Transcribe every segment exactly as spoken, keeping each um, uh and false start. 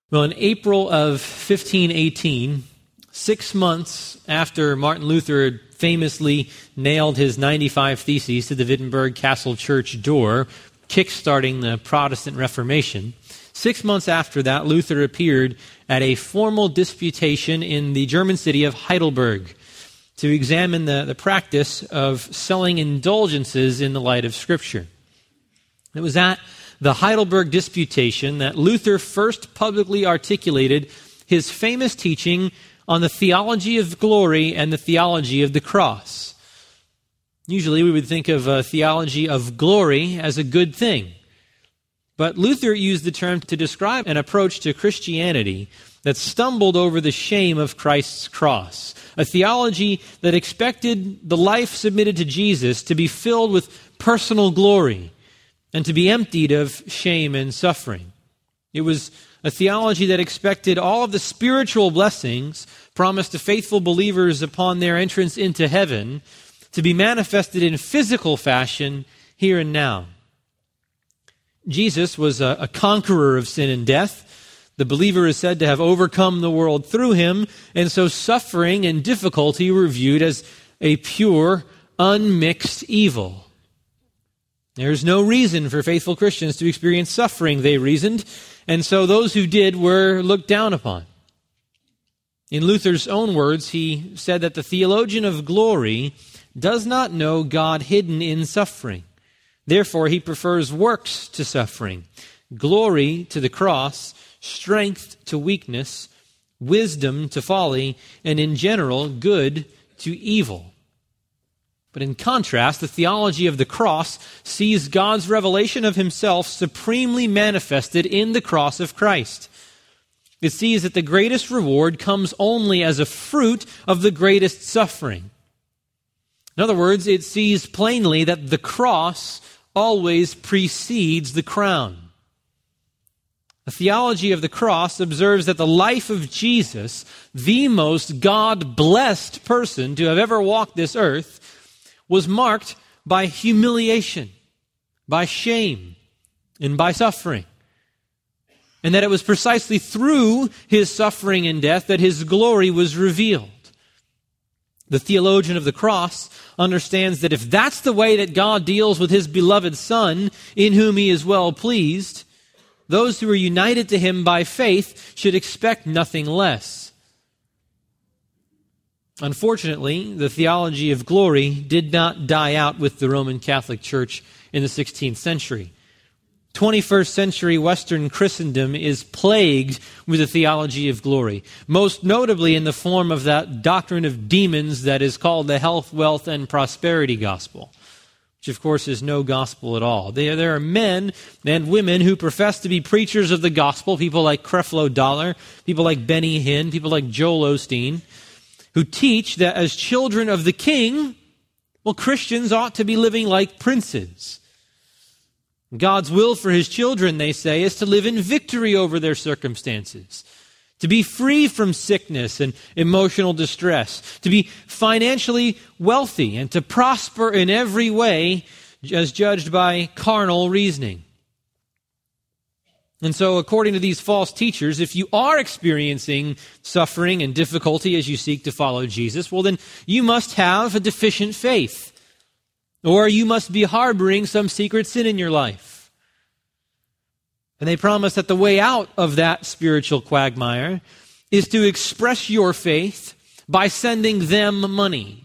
Well, in April of fifteen eighteen, six months after Martin Luther had famously nailed his ninety-five Theses to the Wittenberg Castle Church door, kickstarting the Protestant Reformation, six months after that, Luther appeared at a formal disputation in the German city of Heidelberg to examine the, the practice of selling indulgences in the light of Scripture. It was at the Heidelberg Disputation that Luther first publicly articulated his famous teaching on the theology of glory and the theology of the cross. Usually we would think of a theology of glory as a good thing. But Luther used the term to describe an approach to Christianity that stumbled over the shame of Christ's cross, a theology that expected the life submitted to Jesus to be filled with personal glory and to be emptied of shame and suffering. It was a theology that expected all of the spiritual blessings promised to faithful believers upon their entrance into heaven to be manifested in physical fashion here and now. Jesus was a, a conqueror of sin and death. The believer is said to have overcome the world through him, and so suffering and difficulty were viewed as a pure, unmixed evil. There's no reason for faithful Christians to experience suffering, they reasoned, and so those who did were looked down upon. In Luther's own words, he said that the theologian of glory does not know God hidden in suffering. Therefore, he prefers works to suffering, glory to the cross, strength to weakness, wisdom to folly, and in general, good to evil. But in contrast, the theology of the cross sees God's revelation of himself supremely manifested in the cross of Christ. It sees that the greatest reward comes only as a fruit of the greatest suffering. In other words, it sees plainly that the cross always precedes the crown. The theology of the cross observes that the life of Jesus, the most God-blessed person to have ever walked this earth, was marked by humiliation, by shame, and by suffering. And that it was precisely through his suffering and death that his glory was revealed. The theologian of the cross understands that if that's the way that God deals with his beloved Son, in whom he is well pleased, those who are united to him by faith should expect nothing less. Unfortunately, the theology of glory did not die out with the Roman Catholic Church in the sixteenth century. twenty-first century Western Christendom is plagued with the theology of glory, most notably in the form of that doctrine of demons that is called the health, wealth, and prosperity gospel, which of course is no gospel at all. There, there are men and women who profess to be preachers of the gospel, people like Creflo Dollar, people like Benny Hinn, people like Joel Osteen, who teach that as children of the King, well, Christians ought to be living like princes. God's will for his children, they say, is to live in victory over their circumstances, to be free from sickness and emotional distress, to be financially wealthy and to prosper in every way as judged by carnal reasoning. And so, according to these false teachers, if you are experiencing suffering and difficulty as you seek to follow Jesus, well then you must have a deficient faith. Or you must be harboring some secret sin in your life. And they promise that the way out of that spiritual quagmire is to express your faith by sending them money.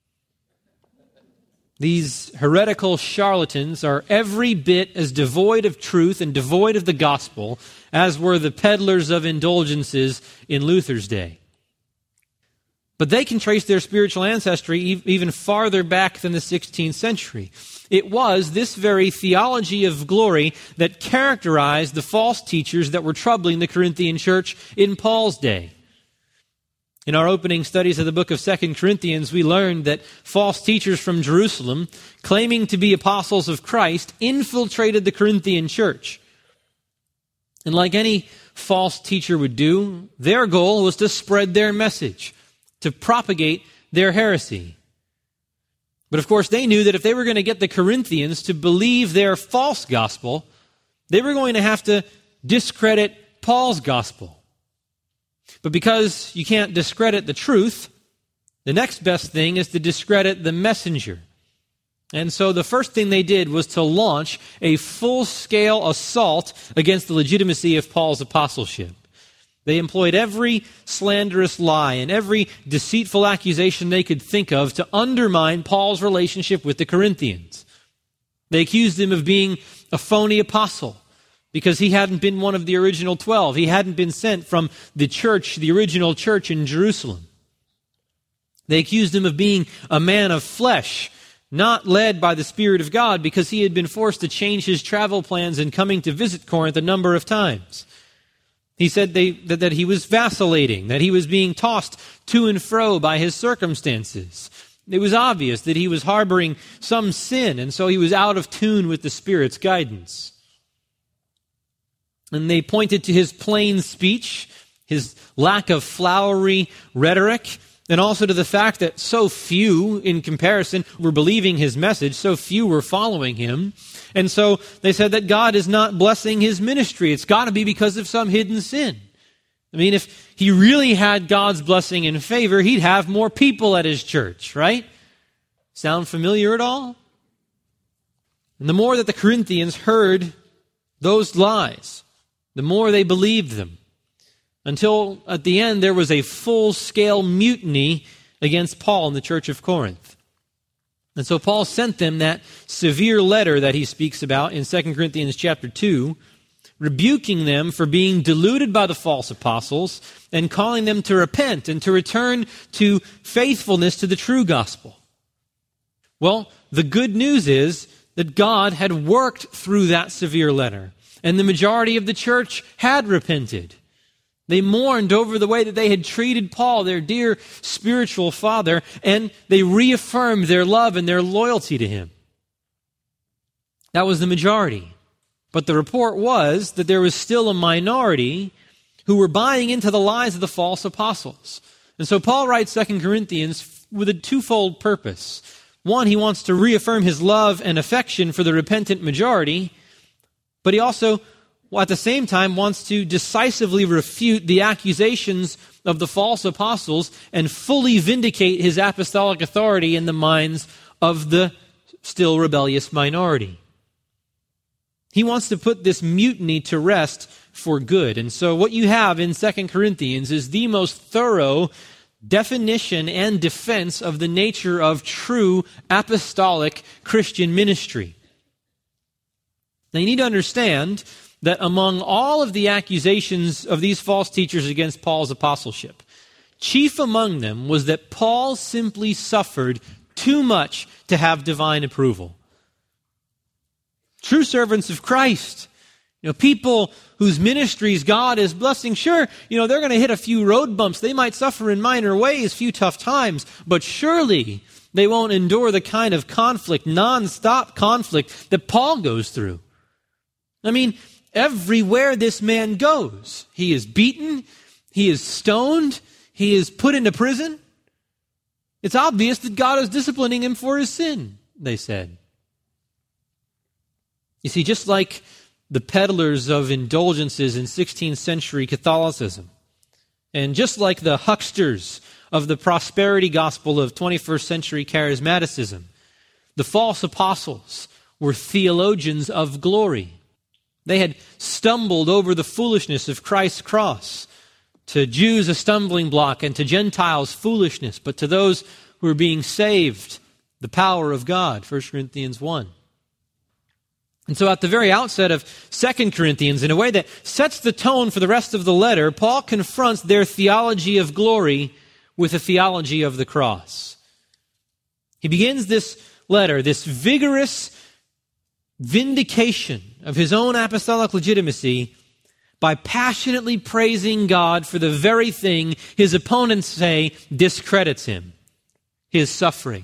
These heretical charlatans are every bit as devoid of truth and devoid of the gospel as were the peddlers of indulgences in Luther's day. But they can trace their spiritual ancestry even farther back than the sixteenth century. It was this very theology of glory that characterized the false teachers that were troubling the Corinthian church in Paul's day. In our opening studies of the book of Second Corinthians, we learned that false teachers from Jerusalem, claiming to be apostles of Christ, infiltrated the Corinthian church. And like any false teacher would do, their goal was to spread their message, to propagate their heresy. But of course, they knew that if they were going to get the Corinthians to believe their false gospel, they were going to have to discredit Paul's gospel. But because you can't discredit the truth, the next best thing is to discredit the messenger. And so the first thing they did was to launch a full-scale assault against the legitimacy of Paul's apostleship. They employed every slanderous lie and every deceitful accusation they could think of to undermine Paul's relationship with the Corinthians. They accused him of being a phony apostle because he hadn't been one of the original twelve. He hadn't been sent from the church, the original church in Jerusalem. They accused him of being a man of flesh, not led by the Spirit of God, because he had been forced to change his travel plans and coming to visit Corinth a number of times. He said they, that, that he was vacillating, that he was being tossed to and fro by his circumstances. It was obvious that he was harboring some sin, and so he was out of tune with the Spirit's guidance. And they pointed to his plain speech, his lack of flowery rhetoric, and also to the fact that so few, in comparison, were believing his message, so few were following him. And so they said that God is not blessing his ministry. It's got to be because of some hidden sin. I mean, if he really had God's blessing and favor, he'd have more people at his church, right? Sound familiar at all? And the more that the Corinthians heard those lies, the more they believed them, until at the end there was a full-scale mutiny against Paul in the church of Corinth. And so Paul sent them that severe letter that he speaks about in Second Corinthians chapter two, rebuking them for being deluded by the false apostles and calling them to repent and to return to faithfulness to the true gospel. Well, the good news is that God had worked through that severe letter, and the majority of the church had repented. They mourned over the way that they had treated Paul, their dear spiritual father, and they reaffirmed their love and their loyalty to him. That was the majority. But the report was that there was still a minority who were buying into the lies of the false apostles. And so Paul writes Second Corinthians with a twofold purpose. One, he wants to reaffirm his love and affection for the repentant majority, but he also, at the same time, wants to decisively refute the accusations of the false apostles and fully vindicate his apostolic authority in the minds of the still rebellious minority. He wants to put this mutiny to rest for good. And so what you have in Second Corinthians is the most thorough definition and defense of the nature of true apostolic Christian ministry. Now you need to understand that among all of the accusations of these false teachers against Paul's apostleship, chief among them was that Paul simply suffered too much to have divine approval. True servants of Christ, you know, people whose ministries God is blessing, sure, you know, they're going to hit a few road bumps. They might suffer in minor ways, few tough times, but surely they won't endure the kind of conflict, non-stop conflict that Paul goes through. I mean, everywhere this man goes, he is beaten, he is stoned, he is put into prison. It's obvious that God is disciplining him for his sin, they said. You see, just like the peddlers of indulgences in sixteenth century Catholicism, and just like the hucksters of the prosperity gospel of twenty-first century charismaticism, the false apostles were theologians of glory. They had stumbled over the foolishness of Christ's cross. To Jews, a stumbling block, and to Gentiles, foolishness. But to those who are being saved, the power of God, First Corinthians one. And so at the very outset of Second Corinthians, in a way that sets the tone for the rest of the letter, Paul confronts their theology of glory with a theology of the cross. He begins this letter, this vigorous vindication of his own apostolic legitimacy, by passionately praising God for the very thing his opponents say discredits him, his suffering.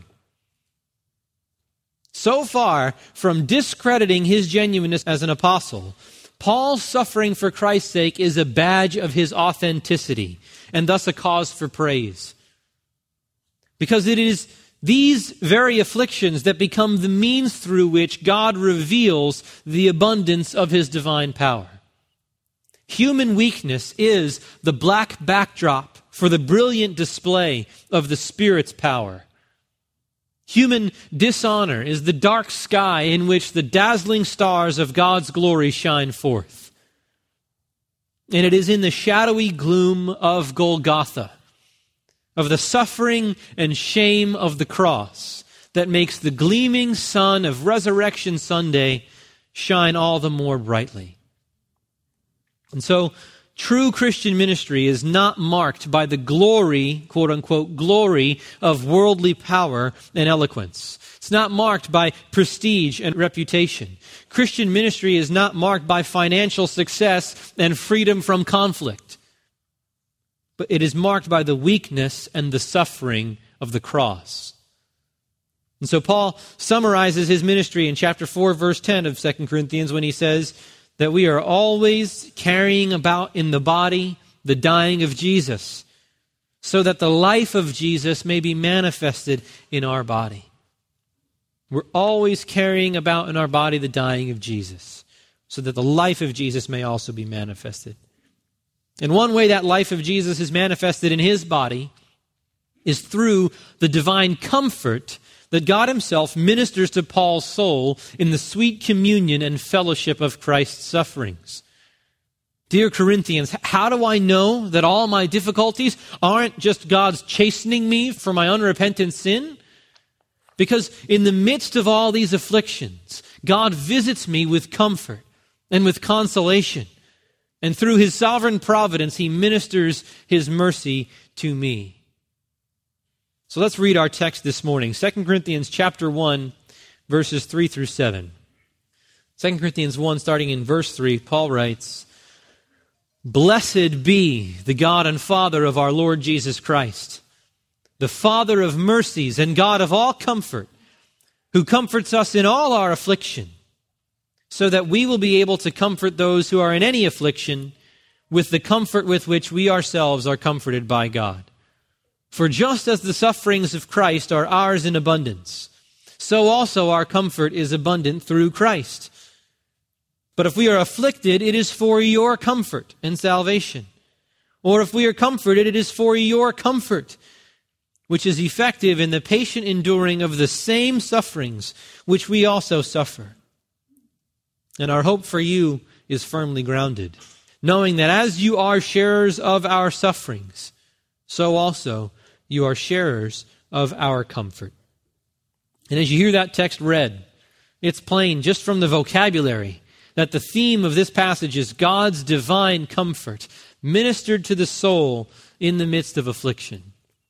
So far from discrediting his genuineness as an apostle, Paul's suffering for Christ's sake is a badge of his authenticity, and thus a cause for praise. Because it is these very afflictions that become the means through which God reveals the abundance of his divine power. Human weakness is the black backdrop for the brilliant display of the Spirit's power. Human dishonor is the dark sky in which the dazzling stars of God's glory shine forth. And it is in the shadowy gloom of Golgotha, of the suffering and shame of the cross, that makes the gleaming sun of Resurrection Sunday shine all the more brightly. And so, true Christian ministry is not marked by the glory, quote unquote, glory of worldly power and eloquence. It's not marked by prestige and reputation. Christian ministry is not marked by financial success and freedom from conflict. But it is marked by the weakness and the suffering of the cross. And so Paul summarizes his ministry in chapter four, verse ten of Second Corinthians when he says that we are always carrying about in the body the dying of Jesus, so that the life of Jesus may be manifested in our body. We're always carrying about in our body the dying of Jesus, so that the life of Jesus may also be manifested. And one way that life of Jesus is manifested in his body is through the divine comfort that God himself ministers to Paul's soul in the sweet communion and fellowship of Christ's sufferings. Dear Corinthians, how do I know that all my difficulties aren't just God's chastening me for my unrepentant sin? Because in the midst of all these afflictions, God visits me with comfort and with consolation. And through his sovereign providence, he ministers his mercy to me. So let's read our text this morning. Second Corinthians chapter one, verses three through seven. Second Corinthians one, starting in verse three, Paul writes, "Blessed be the God and Father of our Lord Jesus Christ, the Father of mercies and God of all comfort, who comforts us in all our affliction, so that we will be able to comfort those who are in any affliction with the comfort with which we ourselves are comforted by God. For just as the sufferings of Christ are ours in abundance, so also our comfort is abundant through Christ. But if we are afflicted, it is for your comfort and salvation. Or if we are comforted, it is for your comfort, which is effective in the patient enduring of the same sufferings which we also suffer. And our hope for you is firmly grounded, knowing that as you are sharers of our sufferings, so also you are sharers of our comfort." And as you hear that text read, it's plain just from the vocabulary that the theme of this passage is God's divine comfort ministered to the soul in the midst of affliction.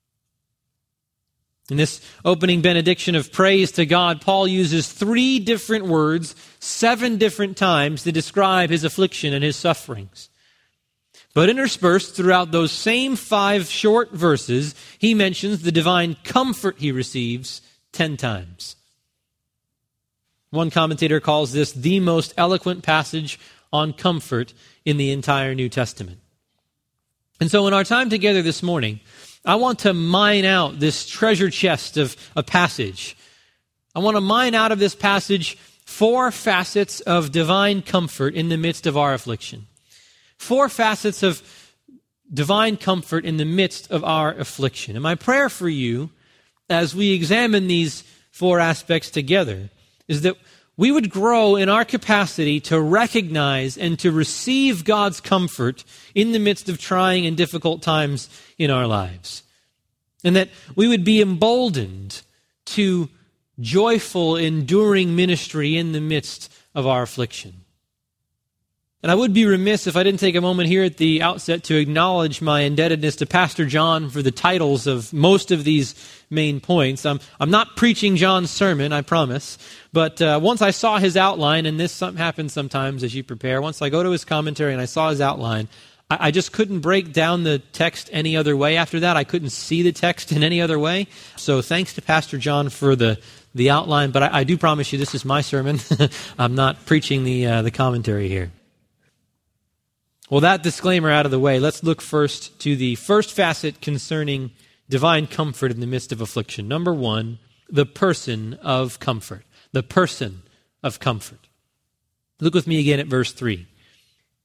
In this opening benediction of praise to God, Paul uses three different words, seven different times to describe his affliction and his sufferings. But interspersed throughout those same five short verses, he mentions the divine comfort he receives ten times. One commentator calls this the most eloquent passage on comfort in the entire New Testament. And so in our time together this morning, I want to mine out this treasure chest of a passage. I want to mine out of this passage four facets of divine comfort in the midst of our affliction. Four facets of divine comfort in the midst of our affliction. And my prayer for you, as we examine these four aspects together, is that we would grow in our capacity to recognize and to receive God's comfort in the midst of trying and difficult times in our lives. And that we would be emboldened to joyful, enduring ministry in the midst of our affliction. And I would be remiss if I didn't take a moment here at the outset to acknowledge my indebtedness to Pastor John for the titles of most of these main points. I'm, I'm not preaching John's sermon, I promise. But uh, once I saw his outline, and this some, happens sometimes as you prepare, once I go to his commentary and I saw his outline, I, I just couldn't break down the text any other way after that. I couldn't see the text in any other way. So thanks to Pastor John for the, the outline. But I, I do promise you this is my sermon. I'm not preaching the uh, the commentary here. Well, that disclaimer out of the way, let's look first to the first facet concerning divine comfort in the midst of affliction. Number one, the person of comfort. The person of comfort. Look with me again at verse three.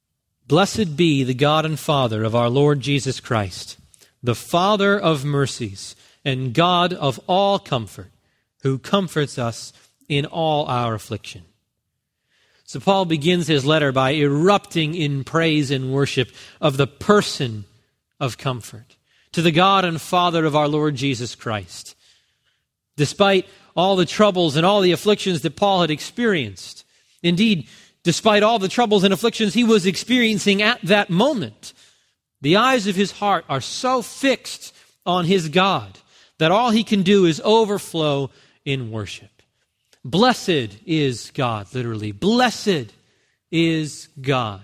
Blessed be the God and Father of our Lord Jesus Christ, the Father of mercies and God of all comfort, who comforts us in all our affliction. So Paul begins his letter by erupting in praise and worship of the person of comfort, to the God and Father of our Lord Jesus Christ. Despite all the troubles and all the afflictions that Paul had experienced, indeed, despite all the troubles and afflictions he was experiencing at that moment, the eyes of his heart are so fixed on his God that all he can do is overflow in worship. Blessed is God, literally. Blessed is God.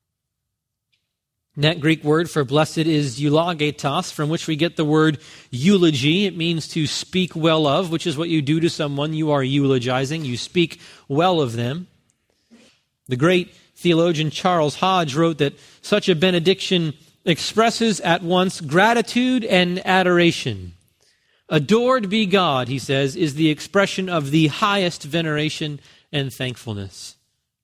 And that Greek word for blessed is eulogetos, from which we get the word eulogy. It means to speak well of, which is what you do to someone you are eulogizing. You speak well of them. The great theologian Charles Hodge wrote that such a benediction expresses at once gratitude and adoration. Adored be God, he says, is the expression of the highest veneration and thankfulness.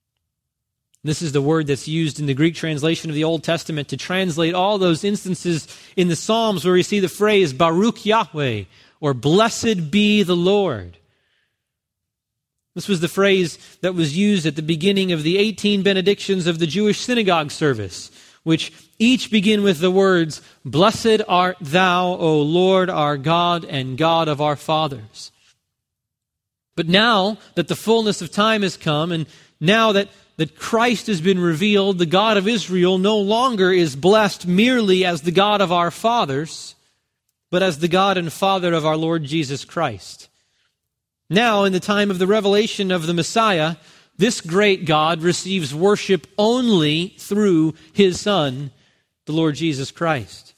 This is the word that's used in the Greek translation of the Old Testament to translate all those instances in the Psalms where we see the phrase Baruch Yahweh, or blessed be the Lord. This was the phrase that was used at the beginning of the eighteen benedictions of the Jewish synagogue service, which each begin with the words, Blessed art thou, O Lord, our God and God of our fathers. But now that the fullness of time has come, and now that, that Christ has been revealed, the God of Israel no longer is blessed merely as the God of our fathers, but as the God and Father of our Lord Jesus Christ. Now, in the time of the revelation of the Messiah, this great God receives worship only through his Son, the Lord Jesus Christ.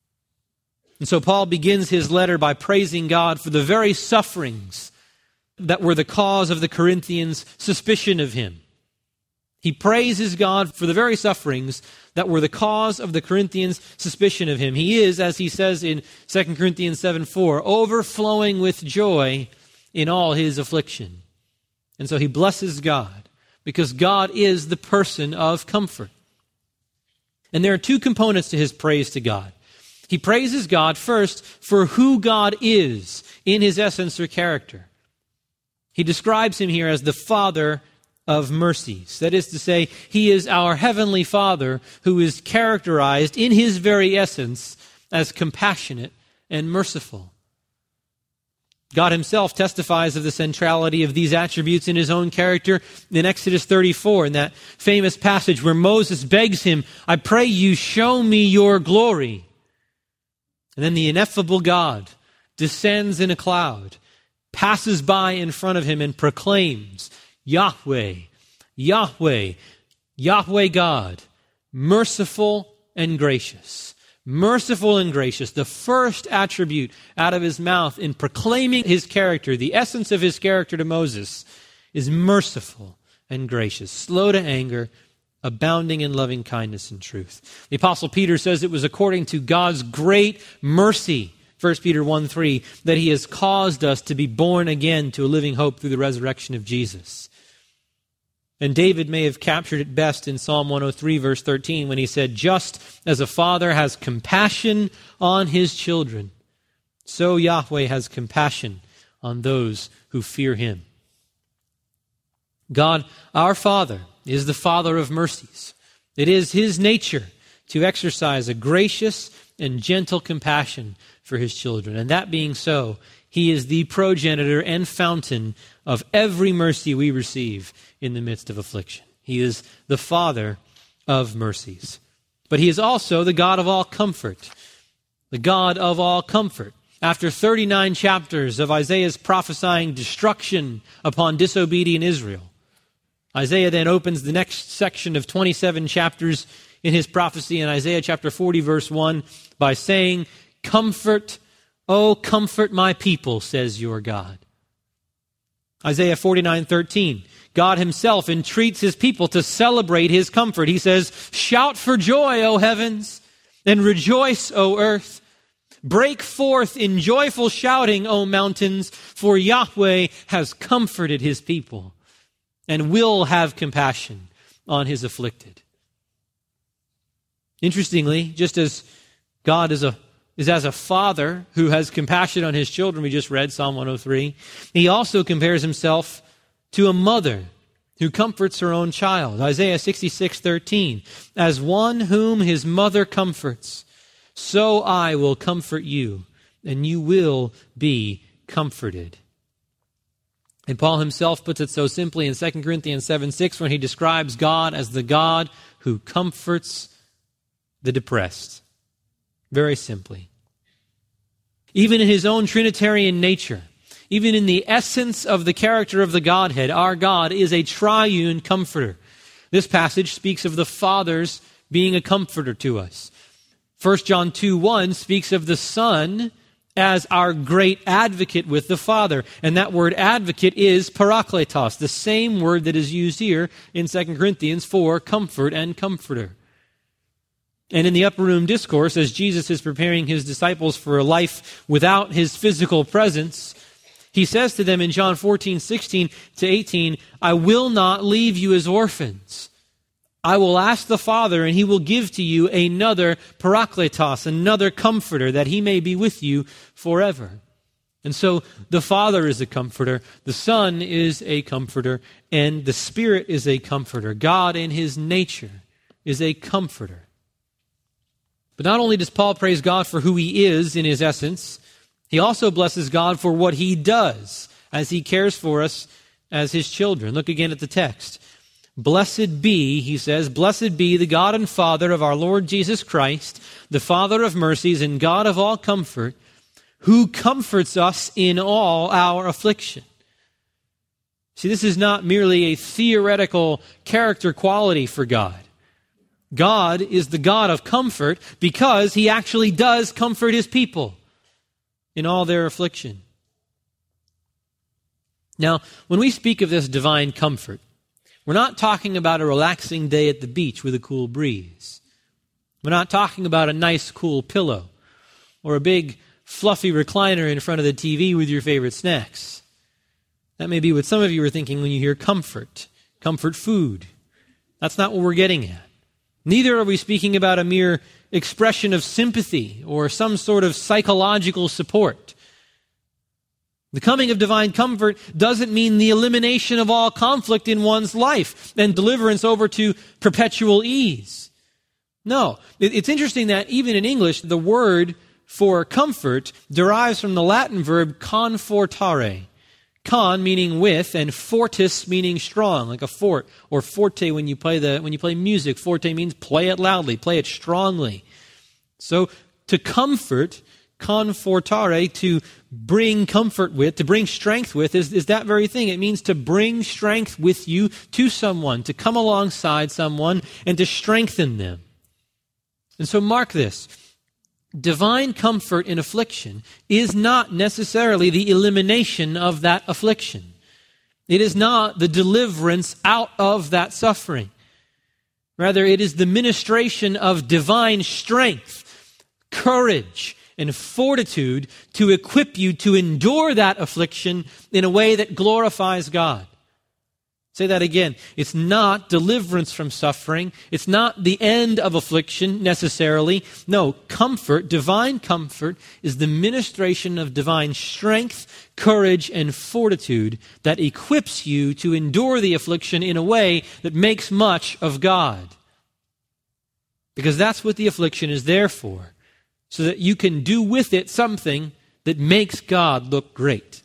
And so Paul begins his letter by praising God for the very sufferings that were the cause of the Corinthians' suspicion of him. He praises God for the very sufferings that were the cause of the Corinthians' suspicion of him. He is, as he says in Second Corinthians seven four, overflowing with joy in all his affliction. And so he blesses God because God is the person of comfort. And there are two components to his praise to God. He praises God first for who God is in his essence or character. He describes him here as the Father of mercies. That is to say, he is our heavenly Father who is characterized in his very essence as compassionate and merciful. God himself testifies of the centrality of these attributes in his own character in Exodus thirty-four, in that famous passage where Moses begs him, I pray you show me your glory. And then the ineffable God descends in a cloud, passes by in front of him and proclaims, Yahweh, Yahweh, Yahweh God, merciful and gracious. Merciful and gracious, the first attribute out of his mouth in proclaiming his character, the essence of his character to Moses, is merciful and gracious, slow to anger, abounding in loving kindness and truth. The Apostle Peter says it was according to God's great mercy, First Peter one three, that he has caused us to be born again to a living hope through the resurrection of Jesus. And David may have captured it best in Psalm one oh three, verse thirteen, when he said, just as a father has compassion on his children, so Yahweh has compassion on those who fear him. God, our Father, is the Father of mercies. It is his nature to exercise a gracious and gentle compassion for his children. And that being so, he is the progenitor and fountain of every mercy we receive in the midst of affliction. He is the Father of mercies. But he is also the God of all comfort. The God of all comfort. After thirty-nine chapters of Isaiah's prophesying destruction upon disobedient Israel, Isaiah then opens the next section of twenty-seven chapters in his prophecy in Isaiah chapter forty, verse one, by saying, Comfort, oh, comfort my people, says your God. Isaiah forty-nine thirteen, God himself entreats his people to celebrate his comfort. He says, Shout for joy, O heavens, and rejoice, O earth. Break forth in joyful shouting, O mountains, for Yahweh has comforted his people and will have compassion on his afflicted. Interestingly, just as God is a is as a father who has compassion on his children, we just read Psalm one oh three, he also compares himself to a mother who comforts her own child. Isaiah sixty-six thirteen, as one whom his mother comforts, so I will comfort you, and you will be comforted. And Paul himself puts it so simply in Second Corinthians seven six when he describes God as the God who comforts the depressed. Very simply. Even in his own Trinitarian nature, even in the essence of the character of the Godhead, our God is a triune comforter. This passage speaks of the Father's being a comforter to us. First John two one speaks of the Son as our great advocate with the Father. And that word advocate is parakletos, the same word that is used here in Second Corinthians for comfort and comforter. And in the upper room discourse, as Jesus is preparing his disciples for a life without his physical presence, he says to them in John fourteen sixteen to eighteen, I will not leave you as orphans. I will ask the Father, and he will give to you another parakletos, another comforter, that he may be with you forever. And so the Father is a comforter, the Son is a comforter, and the Spirit is a comforter. God in his nature is a comforter. But not only does Paul praise God for who he is in his essence, he also blesses God for what he does as he cares for us as his children. Look again at the text. Blessed be, he says, blessed be the God and Father of our Lord Jesus Christ, the Father of mercies and God of all comfort, who comforts us in all our affliction. See, this is not merely a theoretical character quality for God. God is the God of comfort because he actually does comfort his people in all their affliction. Now, when we speak of this divine comfort, we're not talking about a relaxing day at the beach with a cool breeze. We're not talking about a nice, cool pillow or a big, fluffy recliner in front of the T V with your favorite snacks. That may be what some of you are thinking when you hear comfort, comfort food. That's not what we're getting at. Neither are we speaking about a mere expression of sympathy or some sort of psychological support. The coming of divine comfort doesn't mean the elimination of all conflict in one's life and deliverance over to perpetual ease. No, it's interesting that even in English, the word for comfort derives from the Latin verb confortare. Con meaning with, and fortis meaning strong, like a fort, or forte when you play the when you play music. Forte means play it loudly, play it strongly. So to comfort, confortare, to bring comfort with, to bring strength with, is, is that very thing. It means to bring strength with you to someone, to come alongside someone and to strengthen them. And so mark this. Divine comfort in affliction is not necessarily the elimination of that affliction. It is not the deliverance out of that suffering. Rather, it is the ministration of divine strength, courage, and fortitude to equip you to endure that affliction in a way that glorifies God. Say that again. It's not deliverance from suffering. It's not the end of affliction necessarily. No, comfort, divine comfort, is the ministration of divine strength, courage, and fortitude that equips you to endure the affliction in a way that makes much of God. Because that's what the affliction is there for, so that you can do with it something that makes God look great.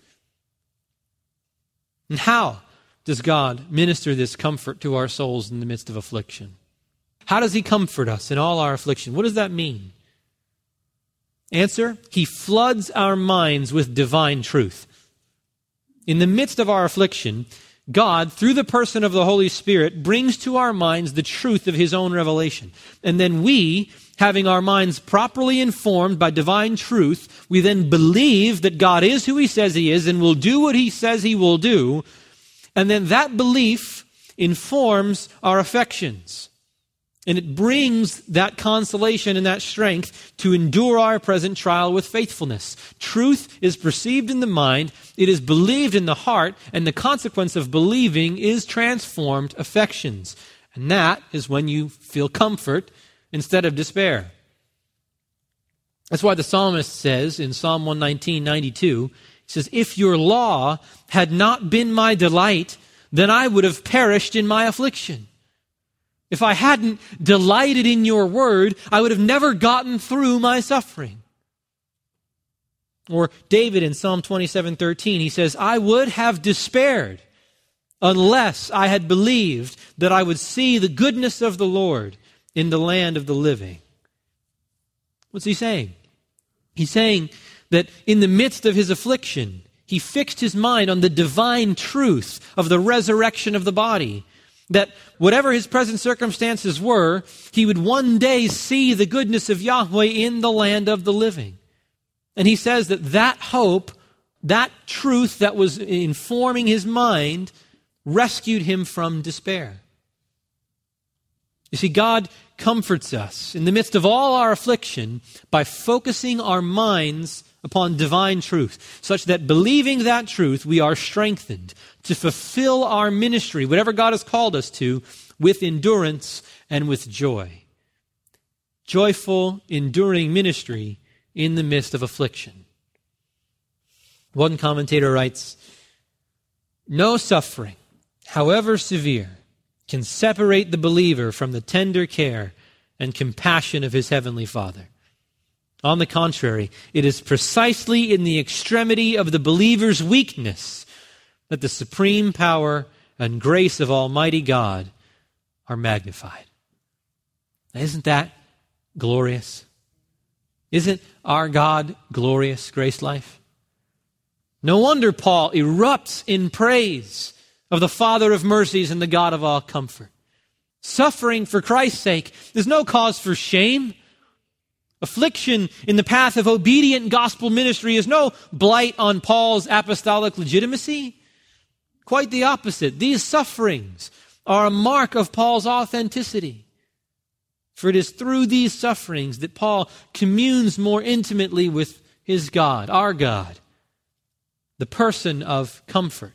And how does God minister this comfort to our souls in the midst of affliction? How does he comfort us in all our affliction? What does that mean? Answer, he floods our minds with divine truth. In the midst of our affliction, God, through the person of the Holy Spirit, brings to our minds the truth of his own revelation. And then we, having our minds properly informed by divine truth, we then believe that God is who he says he is and will do what he says he will do. And then that belief informs our affections. And it brings that consolation and that strength to endure our present trial with faithfulness. Truth is perceived in the mind, it is believed in the heart, and the consequence of believing is transformed affections. And that is when you feel comfort instead of despair. That's why the psalmist says in Psalm one nineteen, ninety-two, he says, if your law had not been my delight, then I would have perished in my affliction. If I hadn't delighted in your word, I would have never gotten through my suffering. Or David in Psalm twenty-seven, thirteen, he says, I would have despaired unless I had believed that I would see the goodness of the Lord in the land of the living. What's he saying? He's saying that in the midst of his affliction, he fixed his mind on the divine truth of the resurrection of the body. That whatever his present circumstances were, he would one day see the goodness of Yahweh in the land of the living. And he says that that hope, that truth that was informing his mind, rescued him from despair. You see, God comforts us in the midst of all our affliction by focusing our minds upon divine truth, such that believing that truth, we are strengthened to fulfill our ministry, whatever God has called us to, with endurance and with joy. Joyful, enduring ministry in the midst of affliction. One commentator writes, no suffering, however severe, can separate the believer from the tender care and compassion of his heavenly Father. On the contrary, it is precisely in the extremity of the believer's weakness that the supreme power and grace of Almighty God are magnified. Now, isn't that glorious? Isn't our God glorious, Grace Life? No wonder Paul erupts in praise of the Father of mercies and the God of all comfort. Suffering for Christ's sake is no cause for shame. Affliction in the path of obedient gospel ministry is no blight on Paul's apostolic legitimacy. Quite the opposite. These sufferings are a mark of Paul's authenticity. For it is through these sufferings that Paul communes more intimately with his God, our God, the person of comfort.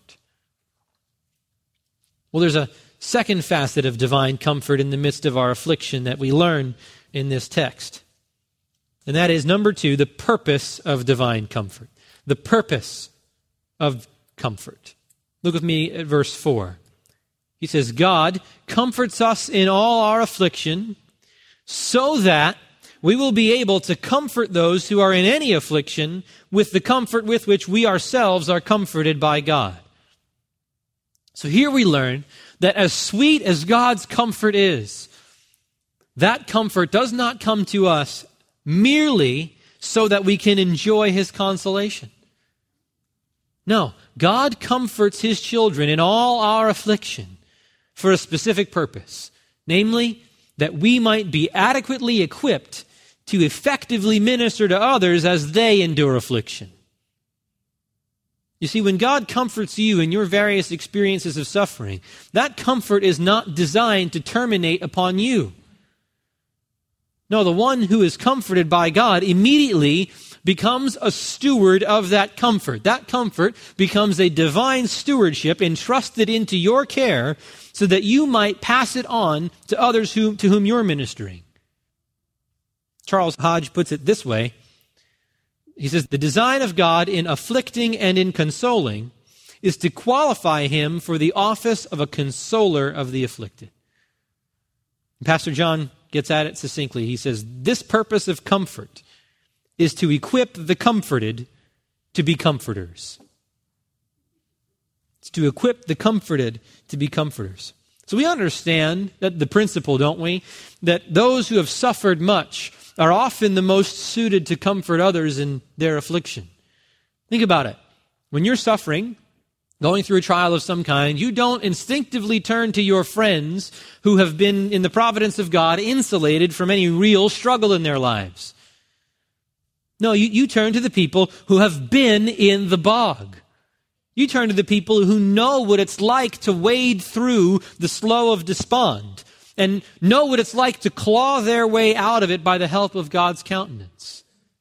Well, there's a second facet of divine comfort in the midst of our affliction that we learn in this text. And that is, number two, the purpose of divine comfort. The purpose of comfort. Look with me at verse four. He says, God comforts us in all our affliction so that we will be able to comfort those who are in any affliction with the comfort with which we ourselves are comforted by God. So here we learn that as sweet as God's comfort is, that comfort does not come to us merely so that we can enjoy his consolation. No, God comforts his children in all our affliction for a specific purpose, namely, that we might be adequately equipped to effectively minister to others as they endure affliction. You see, when God comforts you in your various experiences of suffering, that comfort is not designed to terminate upon you. No, the one who is comforted by God immediately becomes a steward of that comfort. That comfort becomes a divine stewardship entrusted into your care so that you might pass it on to others who, to whom you're ministering. Charles Hodge puts it this way. He says, the design of God in afflicting and in consoling is to qualify him for the office of a consoler of the afflicted. Pastor John gets at it succinctly. He says, this purpose of comfort is to equip the comforted to be comforters. It's to equip the comforted to be comforters. So we understand that the principle, don't we, that those who have suffered much are often the most suited to comfort others in their affliction. Think about it. When you're suffering, going through a trial of some kind, you don't instinctively turn to your friends who have been, in the providence of God, insulated from any real struggle in their lives. No, you, you turn to the people who have been in the bog. You turn to the people who know what it's like to wade through the slough of despond and know what it's like to claw their way out of it by the help of God's countenance.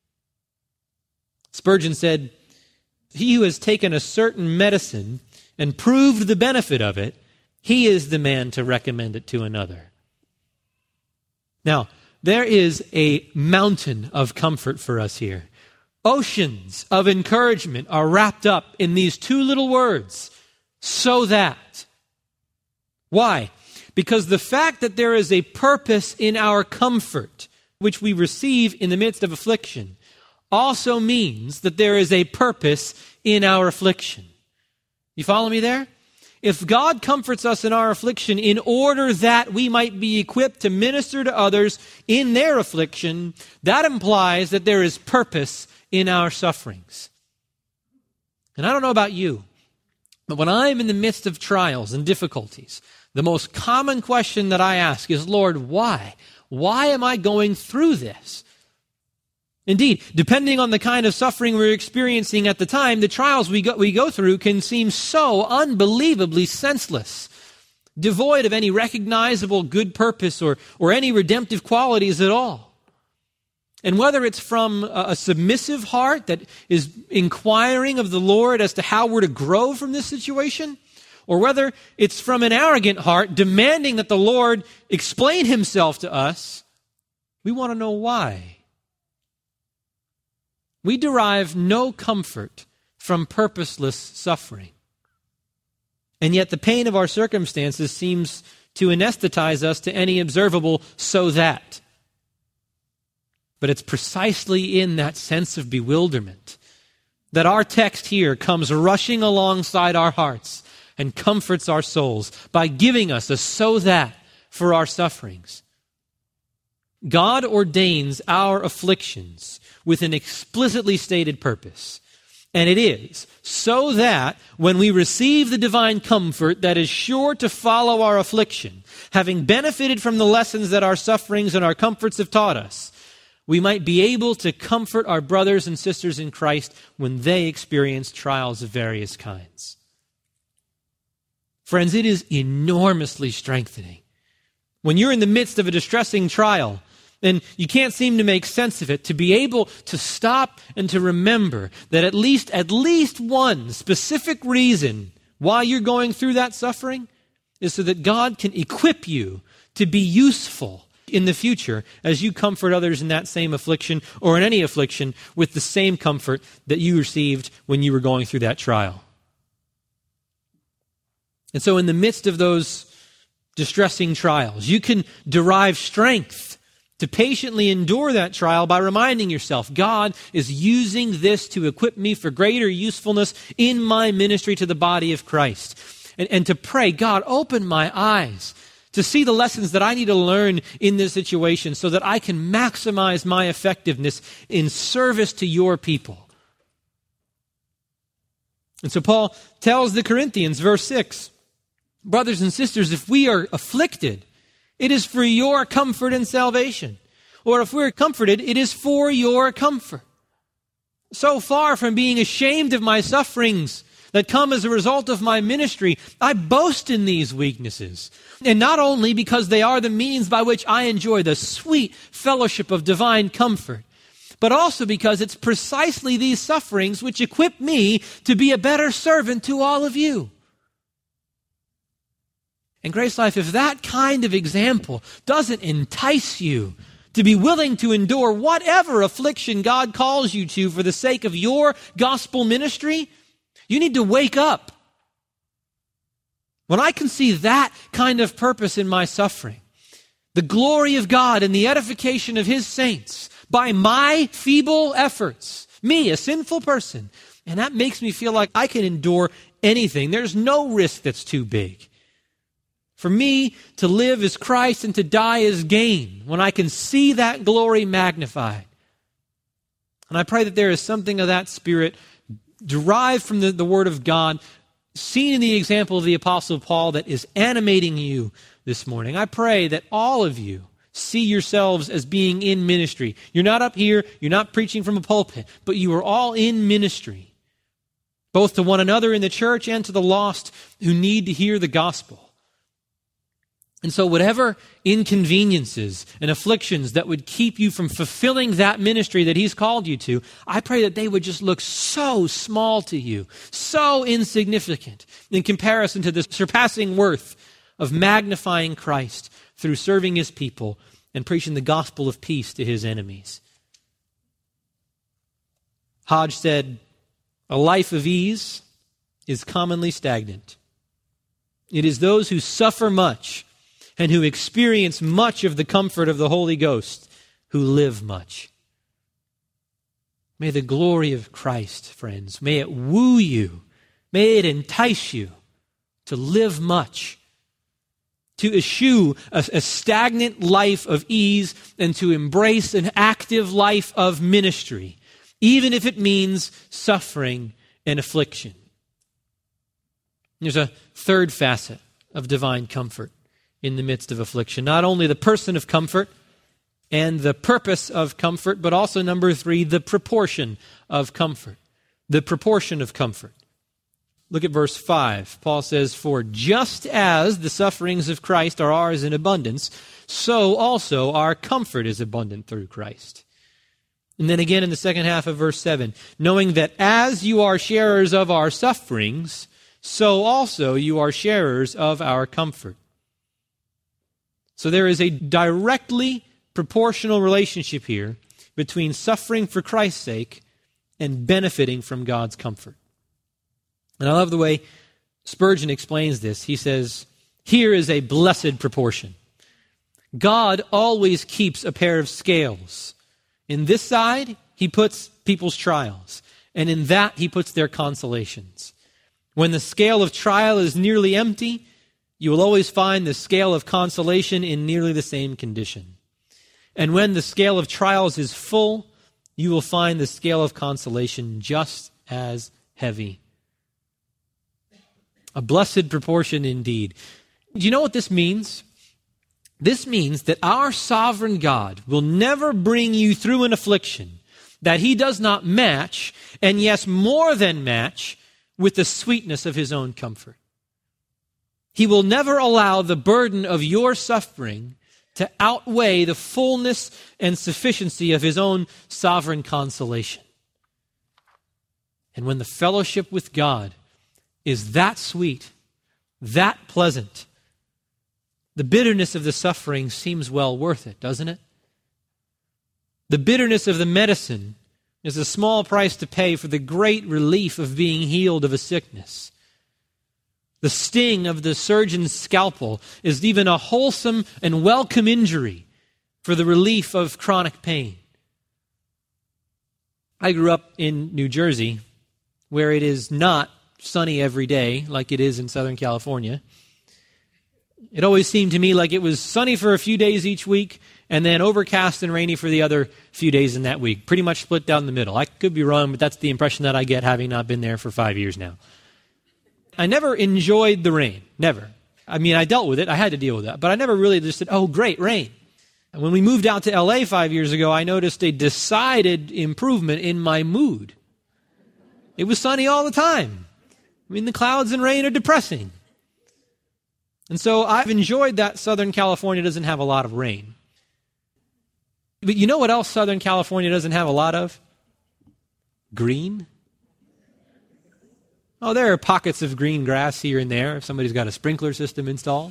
Spurgeon said, he who has taken a certain medicine and proved the benefit of it, he is the man to recommend it to another. Now, there is a mountain of comfort for us here. Oceans of encouragement are wrapped up in these two little words, so that. Why? Because the fact that there is a purpose in our comfort, which we receive in the midst of affliction, also means that there is a purpose in our affliction. You follow me there? If God comforts us in our affliction in order that we might be equipped to minister to others in their affliction, that implies that there is purpose in our sufferings. And I don't know about you, but when I'm in the midst of trials and difficulties, the most common question that I ask is, Lord, why? Why am I going through this? Indeed, depending on the kind of suffering we're experiencing at the time, the trials we go, we go through can seem so unbelievably senseless, devoid of any recognizable good purpose or, or any redemptive qualities at all. And whether it's from a, a submissive heart that is inquiring of the Lord as to how we're to grow from this situation, or whether it's from an arrogant heart demanding that the Lord explain himself to us, we want to know why. We derive no comfort from purposeless suffering. And yet the pain of our circumstances seems to anesthetize us to any observable so that. But it's precisely in that sense of bewilderment that our text here comes rushing alongside our hearts and comforts our souls by giving us a so that for our sufferings. God ordains our afflictions with an explicitly stated purpose. And it is so that when we receive the divine comfort that is sure to follow our affliction, having benefited from the lessons that our sufferings and our comforts have taught us, we might be able to comfort our brothers and sisters in Christ when they experience trials of various kinds. Friends, it is enormously strengthening. When you're in the midst of a distressing trial, and you can't seem to make sense of it, to be able to stop and to remember that at least, at least one specific reason why you're going through that suffering is so that God can equip you to be useful in the future as you comfort others in that same affliction or in any affliction with the same comfort that you received when you were going through that trial. And so in the midst of those distressing trials, you can derive strength to patiently endure that trial by reminding yourself, God is using this to equip me for greater usefulness in my ministry to the body of Christ. And, and to pray, God, open my eyes to see the lessons that I need to learn in this situation so that I can maximize my effectiveness in service to your people. And so Paul tells the Corinthians, verse six, brothers and sisters, if we are afflicted, it is for your comfort and salvation. Or if we're comforted, it is for your comfort. So far from being ashamed of my sufferings that come as a result of my ministry, I boast in these weaknesses. And not only because they are the means by which I enjoy the sweet fellowship of divine comfort, but also because it's precisely these sufferings which equip me to be a better servant to all of you. And Grace Life, if that kind of example doesn't entice you to be willing to endure whatever affliction God calls you to for the sake of your gospel ministry, you need to wake up. When I can see that kind of purpose in my suffering, the glory of God and the edification of his saints by my feeble efforts, me, a sinful person, and that makes me feel like I can endure anything. There's no risk that's too big. For me, to live is Christ and to die is gain when I can see that glory magnified. And I pray that there is something of that spirit derived from the, the Word of God, seen in the example of the Apostle Paul, that is animating you this morning. I pray that all of you see yourselves as being in ministry. You're not up here, you're not preaching from a pulpit, but you are all in ministry, both to one another in the church and to the lost who need to hear the gospel. And so whatever inconveniences and afflictions that would keep you from fulfilling that ministry that he's called you to, I pray that they would just look so small to you, so insignificant in comparison to the surpassing worth of magnifying Christ through serving his people and preaching the gospel of peace to his enemies. Hodge said, "A life of ease is commonly stagnant. It is those who suffer much and who experience much of the comfort of the Holy Ghost who live much." May the glory of Christ, friends, may it woo you, may it entice you to live much, to eschew a, a stagnant life of ease and to embrace an active life of ministry, even if it means suffering and affliction. There's a third facet of divine comfort in the midst of affliction. Not only the person of comfort and the purpose of comfort, but also, number three, the proportion of comfort. The proportion of comfort. Look at verse five. Paul says, "For just as the sufferings of Christ are ours in abundance, so also our comfort is abundant through Christ." And then again in the second half of verse seven, "Knowing that as you are sharers of our sufferings, so also you are sharers of our comfort." So there is a directly proportional relationship here between suffering for Christ's sake and benefiting from God's comfort. And I love the way Spurgeon explains this. He says, here is a blessed proportion. God always keeps a pair of scales. In this side, he puts people's trials, and in that, he puts their consolations. When the scale of trial is nearly empty, you will always find the scale of consolation in nearly the same condition. And when the scale of trials is full, you will find the scale of consolation just as heavy. A blessed proportion indeed. Do you know what this means? This means that our sovereign God will never bring you through an affliction that he does not match, and yes, more than match, with the sweetness of his own comfort. He will never allow the burden of your suffering to outweigh the fullness and sufficiency of his own sovereign consolation. And when the fellowship with God is that sweet, that pleasant, the bitterness of the suffering seems well worth it, doesn't it? The bitterness of the medicine is a small price to pay for the great relief of being healed of a sickness. The sting of the surgeon's scalpel is even a wholesome and welcome injury for the relief of chronic pain. I grew up in New Jersey, where it is not sunny every day like it is in Southern California. It always seemed to me like it was sunny for a few days each week and then overcast and rainy for the other few days in that week. Pretty much split down the middle. I could be wrong, but that's the impression that I get having not been there for five years now. I never enjoyed the rain. Never. I mean, I dealt with it. I had to deal with that. But I never really just said, oh, great, rain. And when we moved out to L A five years ago, I noticed a decided improvement in my mood. It was sunny all the time. I mean, the clouds and rain are depressing. And so I've enjoyed that Southern California doesn't have a lot of rain. But you know what else Southern California doesn't have a lot of? Green. Oh, there are pockets of green grass here and there if somebody's got a sprinkler system installed.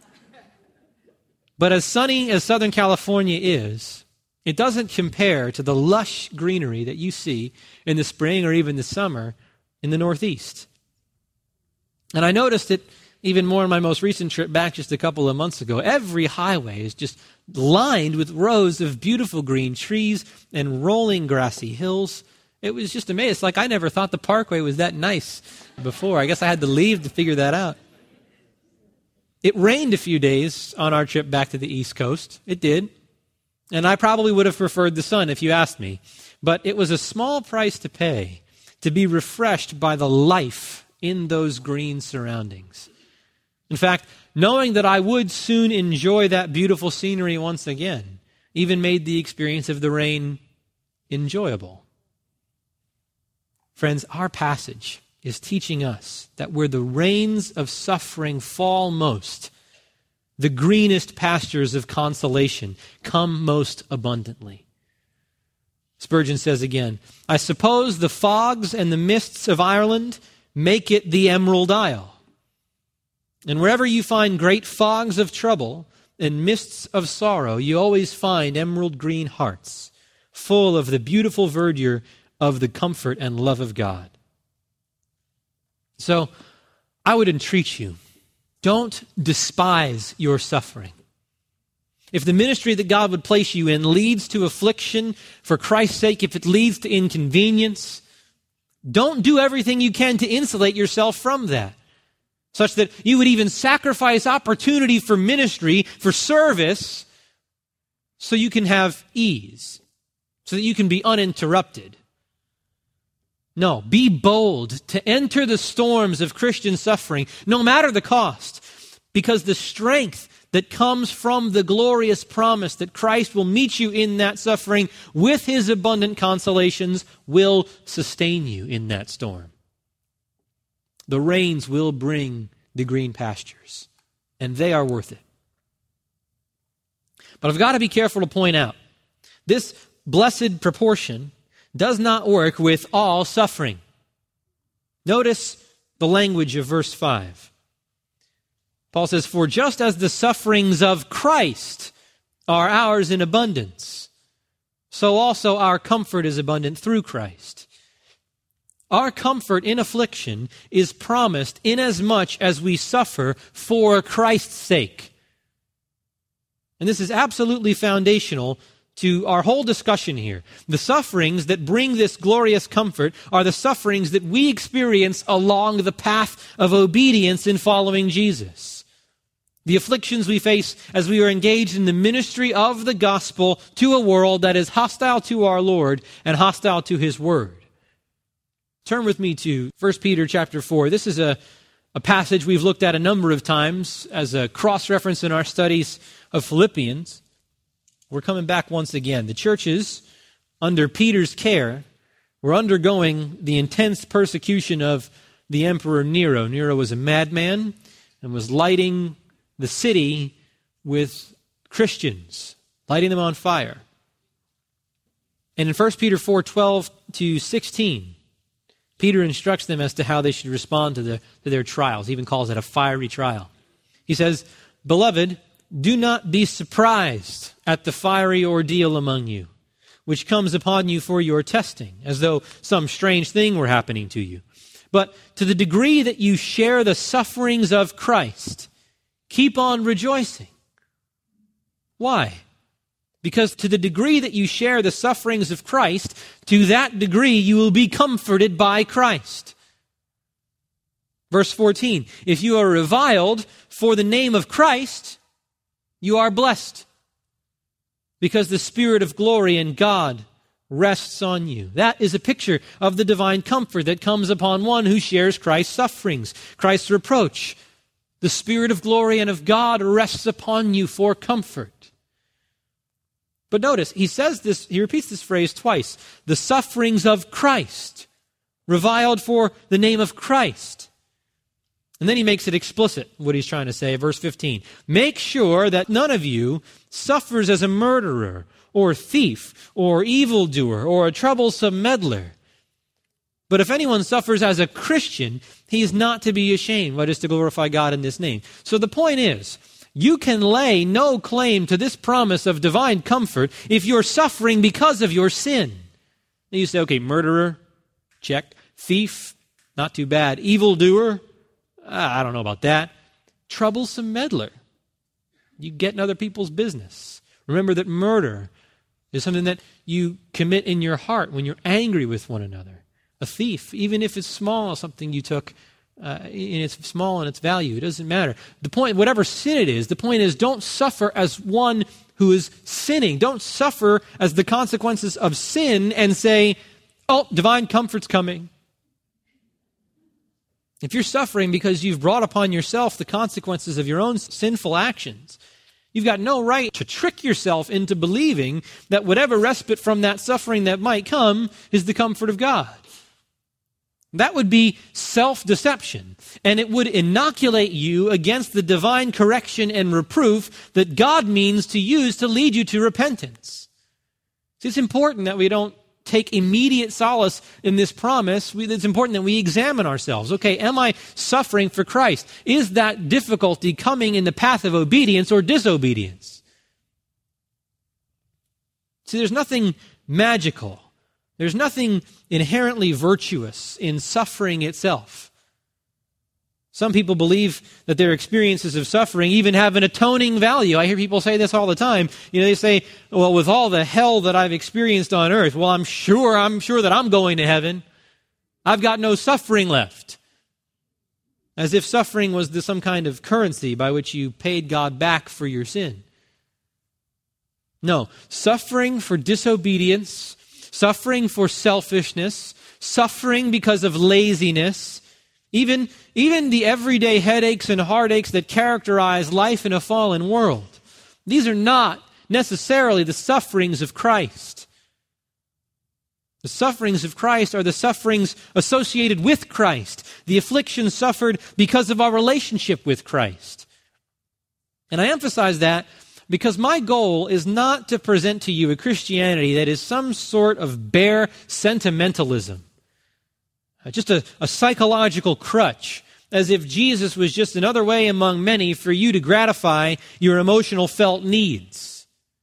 But as sunny as Southern California is, it doesn't compare to the lush greenery that you see in the spring or even the summer in the Northeast. And I noticed it even more in my most recent trip back just a couple of months ago. Every highway is just lined with rows of beautiful green trees and rolling grassy hills. It was just amazing. It's like I never thought the Parkway was that nice before. I guess I had to leave to figure that out. It rained a few days on our trip back to the East Coast. It did. And I probably would have preferred the sun if you asked me. But it was a small price to pay to be refreshed by the life in those green surroundings. In fact, knowing that I would soon enjoy that beautiful scenery once again even made the experience of the rain enjoyable. Friends, our passage is teaching us that where the rains of suffering fall most, the greenest pastures of consolation come most abundantly. Spurgeon says again, I suppose the fogs and the mists of Ireland make it the Emerald Isle. And wherever you find great fogs of trouble, and mists of sorrow, you always find emerald green hearts full of the beautiful verdure of the comfort and love of God. So I would entreat you, don't despise your suffering. If the ministry that God would place you in leads to affliction for Christ's sake, if it leads to inconvenience, don't do everything you can to insulate yourself from that, such that you would even sacrifice opportunity for ministry, for service, so you can have ease, so that you can be uninterrupted. No, be bold to enter the storms of Christian suffering, no matter the cost, because the strength that comes from the glorious promise that Christ will meet you in that suffering with his abundant consolations will sustain you in that storm. The rains will bring the green pastures, and they are worth it. But I've got to be careful to point out, this blessed proportion does not work with all suffering. Notice the language of verse five. Paul says, "For just as the sufferings of Christ are ours in abundance, so also our comfort is abundant through Christ." Our comfort in affliction is promised inasmuch as we suffer for Christ's sake. And this is absolutely foundational to our whole discussion here. The sufferings that bring this glorious comfort are the sufferings that we experience along the path of obedience in following Jesus. The afflictions we face as we are engaged in the ministry of the gospel to a world that is hostile to our Lord and hostile to his word. Turn with me to First Peter chapter four. This is a, a passage we've looked at a number of times as a cross-reference in our studies of Philippians. We're coming back once again. The churches, under Peter's care, were undergoing the intense persecution of the Emperor Nero. Nero was a madman and was lighting the city with Christians, lighting them on fire. And in First Peter four, twelve to sixteen, Peter instructs them as to how they should respond to, the, to their trials. He even calls it a fiery trial. He says, "Beloved, do not be surprised at the fiery ordeal among you, which comes upon you for your testing, as though some strange thing were happening to you. But to the degree that you share the sufferings of Christ, keep on rejoicing." Why? Because to the degree that you share the sufferings of Christ, to that degree you will be comforted by Christ. Verse fourteen, "If you are reviled for the name of Christ, you are blessed, because the Spirit of glory and God rests on you." That is a picture of the divine comfort that comes upon one who shares Christ's sufferings, Christ's reproach. The Spirit of glory and of God rests upon you for comfort. But notice, he says this, he repeats this phrase twice. The sufferings of Christ, reviled for the name of Christ. And then he makes it explicit, what he's trying to say. Verse fifteen, "Make sure that none of you suffers as a murderer or thief or evildoer or a troublesome meddler. But if anyone suffers as a Christian, he is not to be ashamed, but is to glorify God in this name." So the point is, you can lay no claim to this promise of divine comfort if you're suffering because of your sin. And you say, okay, murderer, check. Thief, not too bad. Evildoer, I don't know about that. Troublesome meddler, you get in other people's business. Remember that murder is something that you commit in your heart when you're angry with one another. A thief, even if it's small, something you took, uh, and it's small in its value, it doesn't matter. The point, whatever sin it is, the point is don't suffer as one who is sinning. Don't suffer as the consequences of sin and say, oh, divine comfort's coming. If you're suffering because you've brought upon yourself the consequences of your own sinful actions, you've got no right to trick yourself into believing that whatever respite from that suffering that might come is the comfort of God. That would be self-deception, and it would inoculate you against the divine correction and reproof that God means to use to lead you to repentance. It's important that we don't take immediate solace in this promise, we, it's important that we examine ourselves. Okay, am I suffering for Christ? Is that difficulty coming in the path of obedience or disobedience? See, there's nothing magical. There's nothing inherently virtuous in suffering itself. Some people believe that their experiences of suffering even have an atoning value. I hear people say this all the time. You know, they say, well, with all the hell that I've experienced on earth, well, I'm sure, I'm sure that I'm going to heaven. I've got no suffering left. As if suffering was the, some kind of currency by which you paid God back for your sin. No, suffering for disobedience, suffering for selfishness, suffering because of laziness, Even, even the everyday headaches and heartaches that characterize life in a fallen world. These are not necessarily the sufferings of Christ. The sufferings of Christ are the sufferings associated with Christ, the afflictions suffered because of our relationship with Christ. And I emphasize that because my goal is not to present to you a Christianity that is some sort of bare sentimentalism. Just a, a psychological crutch, as if Jesus was just another way among many for you to gratify your emotional felt needs.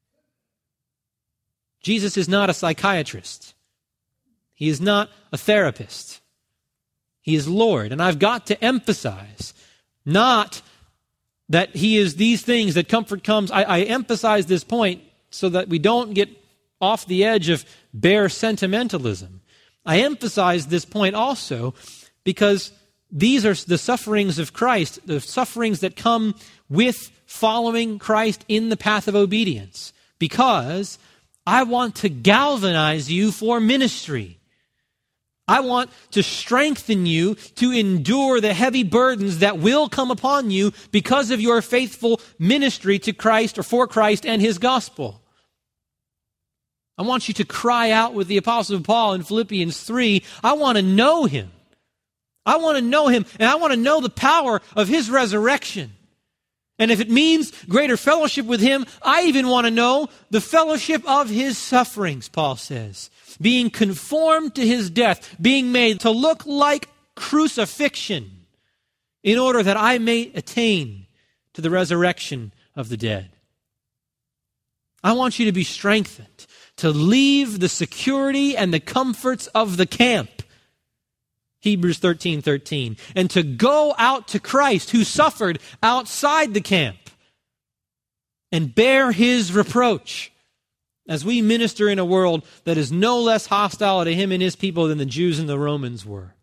Jesus is not a psychiatrist. He is not a therapist. He is Lord. And I've got to emphasize, not that he is these things, that comfort comes. I, I emphasize this point so that we don't get off the edge of bare sentimentalism. I emphasize this point also because these are the sufferings of Christ, the sufferings that come with following Christ in the path of obedience, because I want to galvanize you for ministry. I want to strengthen you to endure the heavy burdens that will come upon you because of your faithful ministry to Christ or for Christ and his gospel. I want you to cry out with the Apostle Paul in Philippians three, I want to know him. I want to know him, and I want to know the power of his resurrection. And if it means greater fellowship with him, I even want to know the fellowship of his sufferings, Paul says. Being conformed to his death, being made to look like crucifixion, in order that I may attain to the resurrection of the dead. I want you to be strengthened, to leave the security and the comforts of the camp, Hebrews thirteen thirteen, and to go out to Christ who suffered outside the camp and bear his reproach as we minister in a world that is no less hostile to him and his people than the Jews and the Romans were.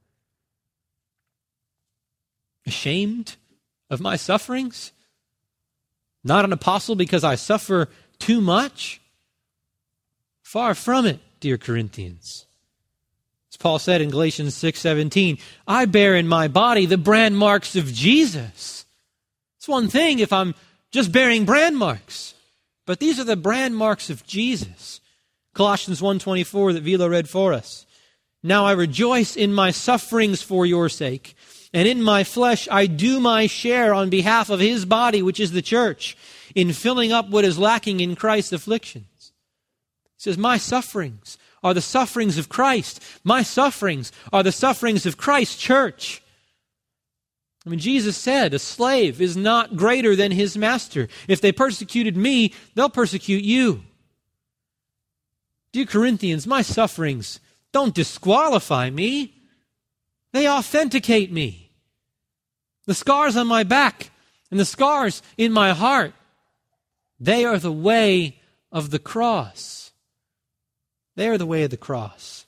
Ashamed of my sufferings? Not an apostle because I suffer too much? Far from it, dear Corinthians. As Paul said in Galatians six seventeen, I bear in my body the brand marks of Jesus. It's one thing if I'm just bearing brand marks, but these are the brand marks of Jesus. Colossians one twenty-four that Vila read for us. Now I rejoice in my sufferings for your sake, and in my flesh I do my share on behalf of his body, which is the church, in filling up what is lacking in Christ's afflictions. He says, my sufferings are the sufferings of Christ. My sufferings are the sufferings of Christ's church. I mean, Jesus said, a slave is not greater than his master. If they persecuted me, they'll persecute you. Dear Corinthians, my sufferings don't disqualify me. They authenticate me. The scars on my back and the scars in my heart, they are the way of the cross. They are the way of the cross.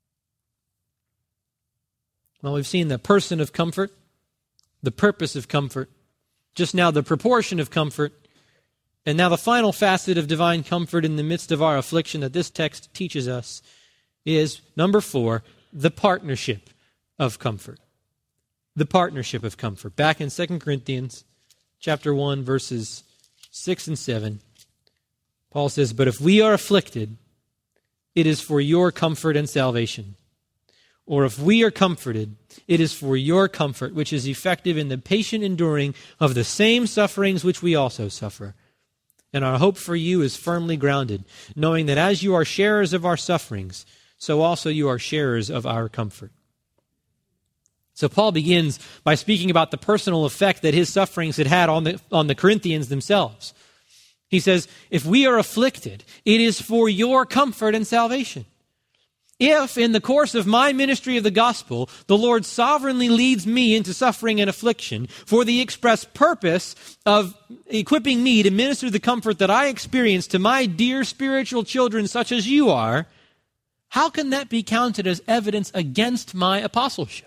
Well, we've seen the person of comfort, the purpose of comfort, just now the proportion of comfort, and now the final facet of divine comfort in the midst of our affliction that this text teaches us is, number four, the partnership of comfort. The partnership of comfort. Back in Second Corinthians chapter one, verses six and seven, Paul says, but if we are afflicted, it is for your comfort and salvation. Or if we are comforted, it is for your comfort, which is effective in the patient enduring of the same sufferings which we also suffer. And our hope for you is firmly grounded, knowing that as you are sharers of our sufferings, so also you are sharers of our comfort. So Paul begins by speaking about the personal effect that his sufferings had had on the, on the Corinthians themselves. He says, if we are afflicted, it is for your comfort and salvation. If, in the course of my ministry of the gospel, the Lord sovereignly leads me into suffering and affliction for the express purpose of equipping me to minister the comfort that I experience to my dear spiritual children such as you are, how can that be counted as evidence against my apostleship?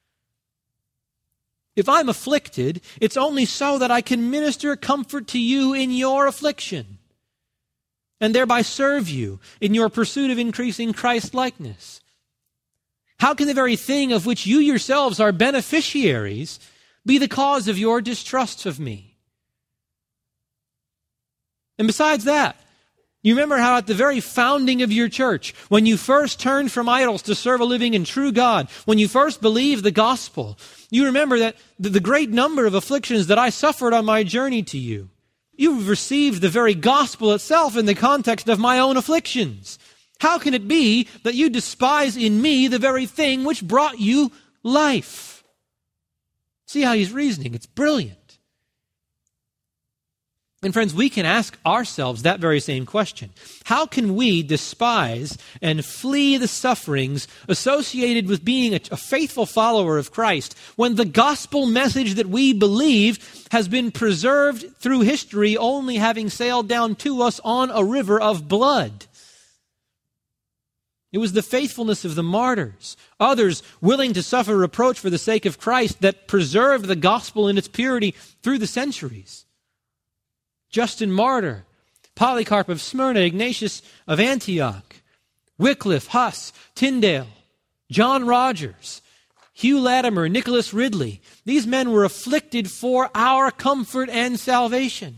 If I'm afflicted, it's only so that I can minister comfort to you in your affliction, and thereby serve you in your pursuit of increasing Christ-likeness. How can the very thing of which you yourselves are beneficiaries be the cause of your distrust of me? And besides that, you remember how at the very founding of your church, when you first turned from idols to serve a living and true God, when you first believed the gospel, you remember that the great number of afflictions that I suffered on my journey to you, you've received the very gospel itself in the context of my own afflictions. How can it be that you despise in me the very thing which brought you life? See how he's reasoning. It's brilliant. And friends, we can ask ourselves that very same question. How can we despise and flee the sufferings associated with being a, a faithful follower of Christ when the gospel message that we believe has been preserved through history only having sailed down to us on a river of blood? It was the faithfulness of the martyrs, others willing to suffer reproach for the sake of Christ, that preserved the gospel in its purity through the centuries. Justin Martyr, Polycarp of Smyrna, Ignatius of Antioch, Wycliffe, Huss, Tyndale, John Rogers, Hugh Latimer, Nicholas Ridley. These men were afflicted for our comfort and salvation.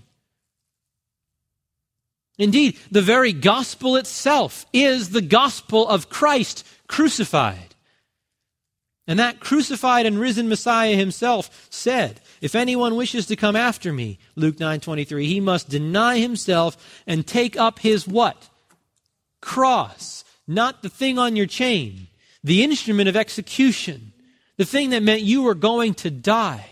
Indeed, the very gospel itself is the gospel of Christ crucified. And that crucified and risen Messiah himself said, if anyone wishes to come after me, Luke nine twenty-three, he must deny himself and take up his what? Cross. Not the thing on your chain, the instrument of execution, the thing that meant you were going to die.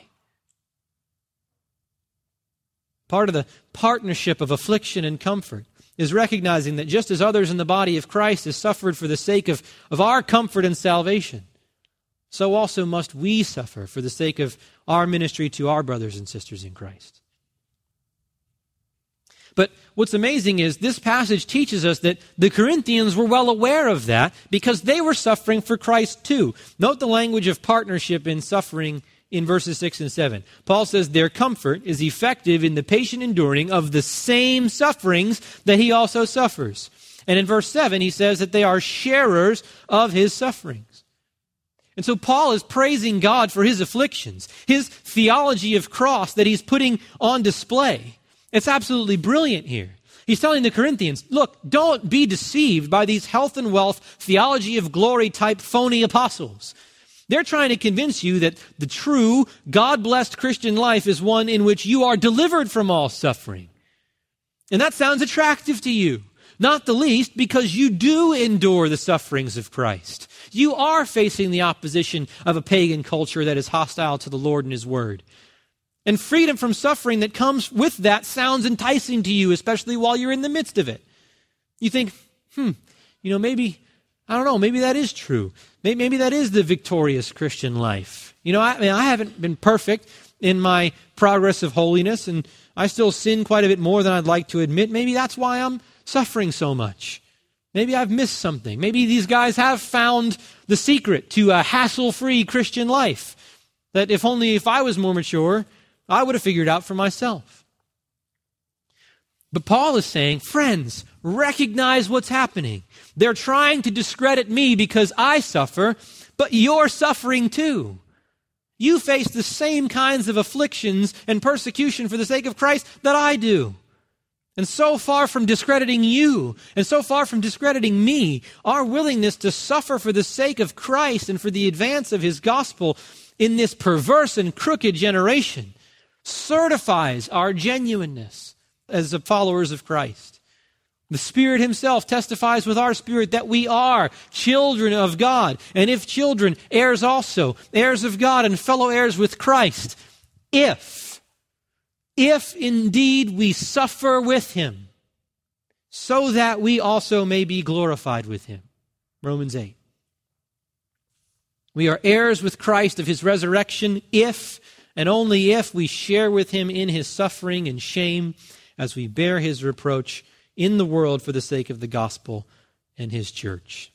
Part of the partnership of affliction and comfort is recognizing that just as others in the body of Christ have suffered for the sake of, of our comfort and salvation, so also must we suffer for the sake of our ministry to our brothers and sisters in Christ. But what's amazing is this passage teaches us that the Corinthians were well aware of that because they were suffering for Christ too. Note the language of partnership in suffering in verses six and seven. Paul says their comfort is effective in the patient enduring of the same sufferings that he also suffers. And in verse seven, he says that they are sharers of his sufferings. And so Paul is praising God for his afflictions, his theology of cross that he's putting on display. It's absolutely brilliant here. He's telling the Corinthians, look, don't be deceived by these health and wealth, theology of glory type phony apostles. They're trying to convince you that the true, God-blessed Christian life is one in which you are delivered from all suffering. And that sounds attractive to you, not the least because you do endure the sufferings of Christ. You are facing the opposition of a pagan culture that is hostile to the Lord and his word. And freedom from suffering that comes with that sounds enticing to you, especially while you're in the midst of it. You think, hmm, you know, maybe, I don't know, maybe that is true. Maybe, maybe that is the victorious Christian life. You know, I, I mean, I haven't been perfect in my progress of holiness, and I still sin quite a bit more than I'd like to admit. Maybe that's why I'm suffering so much. Maybe I've missed something. Maybe these guys have found the secret to a hassle-free Christian life that if only if I was more mature, I would have figured out for myself. But Paul is saying, friends, recognize what's happening. They're trying to discredit me because I suffer, but you're suffering too. You face the same kinds of afflictions and persecution for the sake of Christ that I do. And so far from discrediting you, and so far from discrediting me, our willingness to suffer for the sake of Christ and for the advance of his gospel in this perverse and crooked generation certifies our genuineness as followers of Christ. The Spirit himself testifies with our spirit that we are children of God. And if children, heirs also, heirs of God and fellow heirs with Christ. If, if indeed we suffer with him, so that we also may be glorified with him. Romans eight. We are heirs with Christ of his resurrection if, and only if, we share with him in his suffering and shame as we bear his reproach in the world for the sake of the gospel and his church.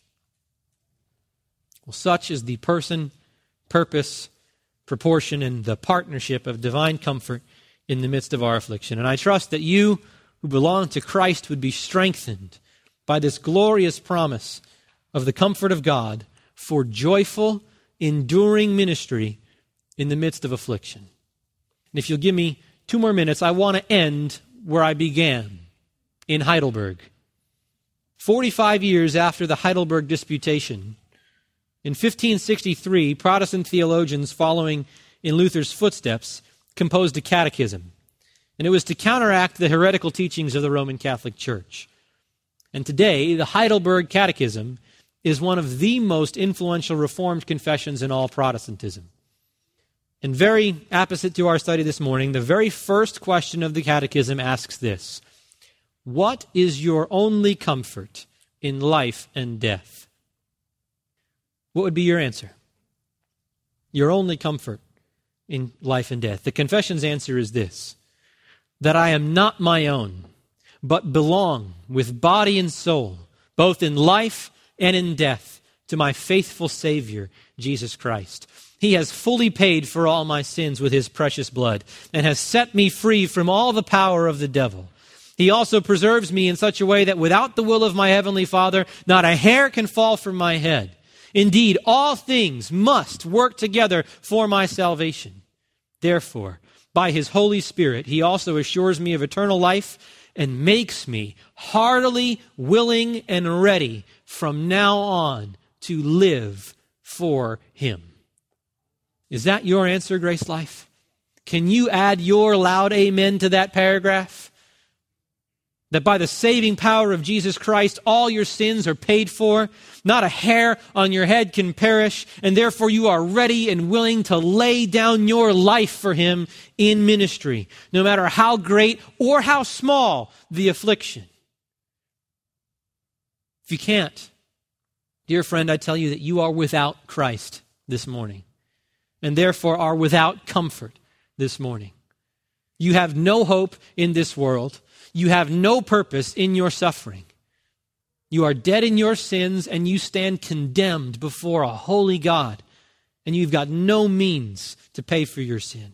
Well, such is the person, purpose, proportion, and the partnership of divine comfort in the midst of our affliction. And I trust that you who belong to Christ would be strengthened by this glorious promise of the comfort of God for joyful, enduring ministry in the midst of affliction. And if you'll give me two more minutes, I want to end where I began, in Heidelberg. Forty-five years after the Heidelberg Disputation, in fifteen sixty-three, Protestant theologians following in Luther's footsteps composed a catechism. And it was to counteract the heretical teachings of the Roman Catholic Church. And today, the Heidelberg Catechism is one of the most influential Reformed confessions in all Protestantism. And very opposite to our study this morning, the very first question of the Catechism asks this: what is your only comfort in life and death? What would be your answer? Your only comfort in life and death. The confession's answer is this: that I am not my own, but belong with body and soul, both in life and in death, to my faithful Savior, Jesus Christ. He has fully paid for all my sins with his precious blood and has set me free from all the power of the devil. He also preserves me in such a way that without the will of my heavenly Father, not a hair can fall from my head. Indeed, all things must work together for my salvation. Therefore, by his Holy Spirit, he also assures me of eternal life and makes me heartily willing and ready from now on to live for him. Is that your answer, Grace Life? Can you add your loud amen to that paragraph? That by the saving power of Jesus Christ, all your sins are paid for. Not a hair on your head can perish, and therefore you are ready and willing to lay down your life for him in ministry, no matter how great or how small the affliction. If you can't, dear friend, I tell you that you are without Christ this morning, and therefore are without comfort this morning. You have no hope in this world. You have no purpose in your suffering. You are dead in your sins, and you stand condemned before a holy God, and you've got no means to pay for your sin.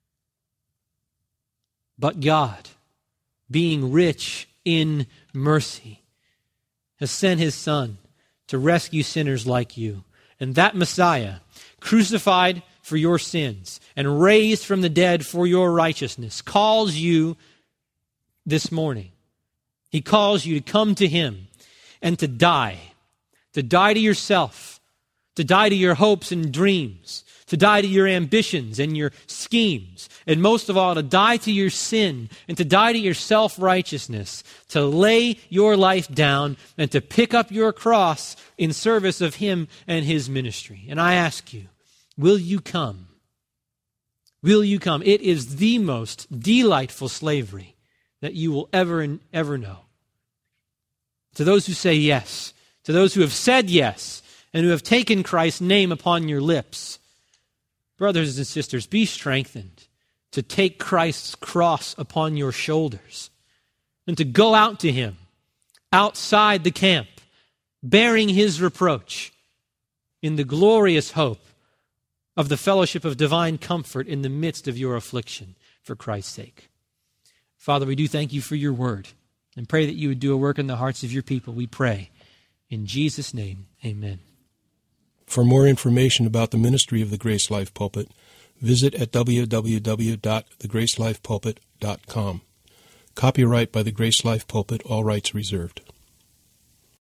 But God, being rich in mercy, has sent his Son to rescue sinners like you. And that Messiah, crucified for your sins and raised from the dead for your righteousness, calls you this morning. He calls you to come to him and to die. To die to yourself. To die to your hopes and dreams. To die to your ambitions and your schemes. And most of all, to die to your sin and to die to your self-righteousness. To lay your life down and to pick up your cross in service of him and his ministry. And I ask you, will you come? Will you come? It is the most delightful slavery that you will ever and ever know. To those who say yes, to those who have said yes, and who have taken Christ's name upon your lips, brothers and sisters, be strengthened to take Christ's cross upon your shoulders and to go out to him outside the camp, bearing his reproach in the glorious hope of the fellowship of divine comfort in the midst of your affliction for Christ's sake. Father, we do thank you for your word and pray that you would do a work in the hearts of your people. We pray in Jesus' name, amen. For more information about the ministry of the Grace Life Pulpit, visit at w w w dot the grace life pulpit dot com. Copyright by the Grace Life Pulpit, all rights reserved.